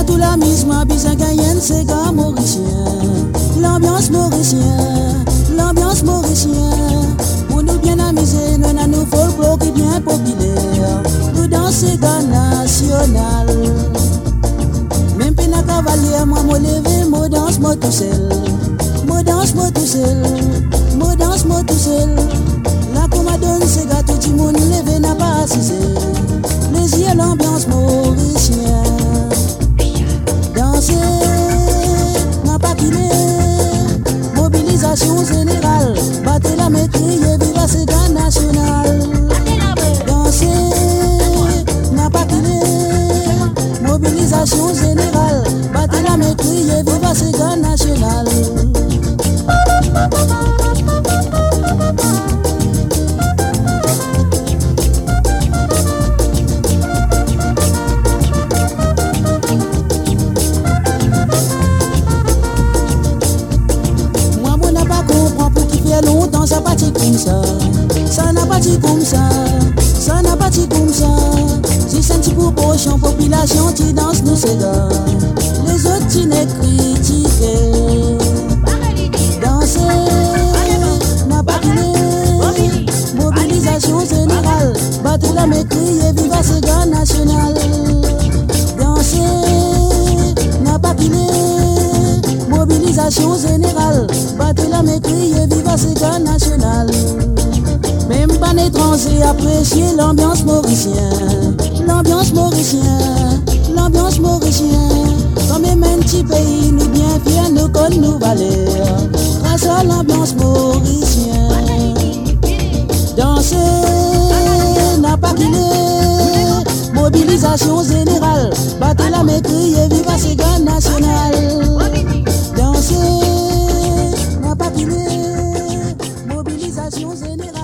tout la mise, moi, bizarre, gagnenne, c'est gars mauricien. L'ambiance mauricien. Pour nous bien amuser, nous avons nous folklore qui est bien populaire. Nous dansons gars national. Même pena cavalier, moi, moi levé, moi danse, moi tout seul. Moi danse, moi tout seul. Moi danse, moi tout seul. La comadonne, c'est gars, tout le monde levé, n'a pas assisé. Les yeux, l'ambiance mauricien. Danser, n'a pas quitté. Mobilisation générale. Battez la maîtrise, viva ce gars national. Danser, n'a pas quitté. Mobilisation générale. Battez la maîtrise, viva ce gars national. Longtemps ça partit comme ça, ça n'a pas dit comme ça, ça n'a pas dit comme ça. Si c'est un petit proportion, population qui danse nous c'est gars. Les autres qui n'est critiqué. Danser, n'a pas quitté. Mobilisation générale, battez la maîtrise et viva ce gars national. Danser, n'a pas quitté. Mobilisation générale, battez la maîtrise et viva ce gars national. Même pas l'étranger apprécier l'ambiance mauricien. L'ambiance mauricien, l'ambiance mauricien. Comme même un petit pays, nous bien fiers, nous connaissons nos valeurs. Grâce à l'ambiance mauricien. Danser, n'a pas quitté. Mobilisation générale, battez la maîtrise et viva ce gars national. Danser, n'a pas quitté. Mobilisation générale.